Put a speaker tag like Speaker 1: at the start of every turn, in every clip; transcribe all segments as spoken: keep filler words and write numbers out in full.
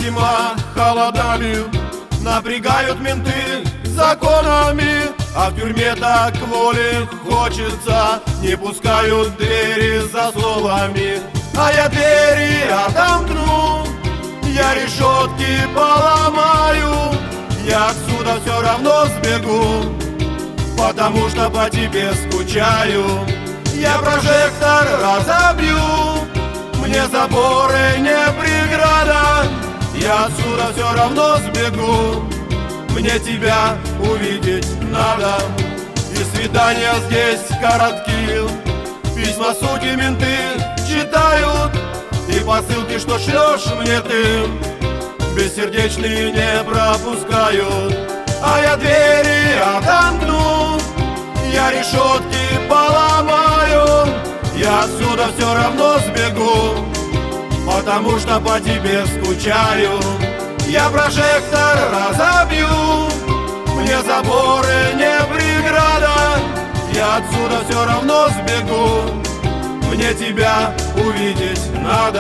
Speaker 1: зима холодами, напрягают менты законами, а в тюрьме так воли хочется, не пускают двери за словами. А я двери отомкну, я решетки поломаю, я отсюда все равно сбегу, потому что по тебе скучаю. Я прожектор разобью, мне заборы не преграда, я отсюда все равно сбегу, мне тебя увидеть надо. И свидания здесь коротки, письма суки менты читают, и посылки, что шлешь мне ты, бессердечные не пропускают. А я двери отомкну, я решетки поломаю, я отсюда все равно сбегу, потому что по тебе скучаю. Я прожектор разобью, мне заборы не преграда, я отсюда все равно сбегу, мне тебя увидеть надо.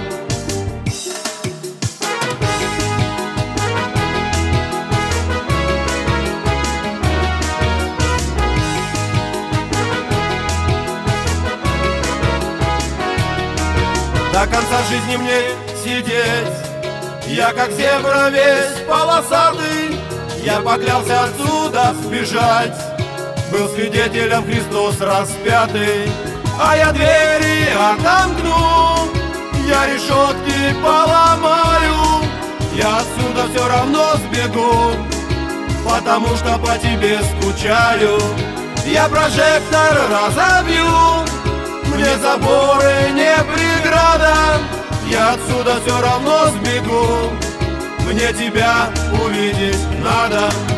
Speaker 1: До конца жизни мне сидеть, я как зебра весь полосатый, я поклялся отсюда сбежать, был свидетелем Христос распятый. А я двери отомкну, я решетки поломаю, я отсюда все равно сбегу, потому что по тебе скучаю. Я прожектор разобью, мне заборы не преграда, я отсюда все равно сбегу, мне тебя увидеть надо.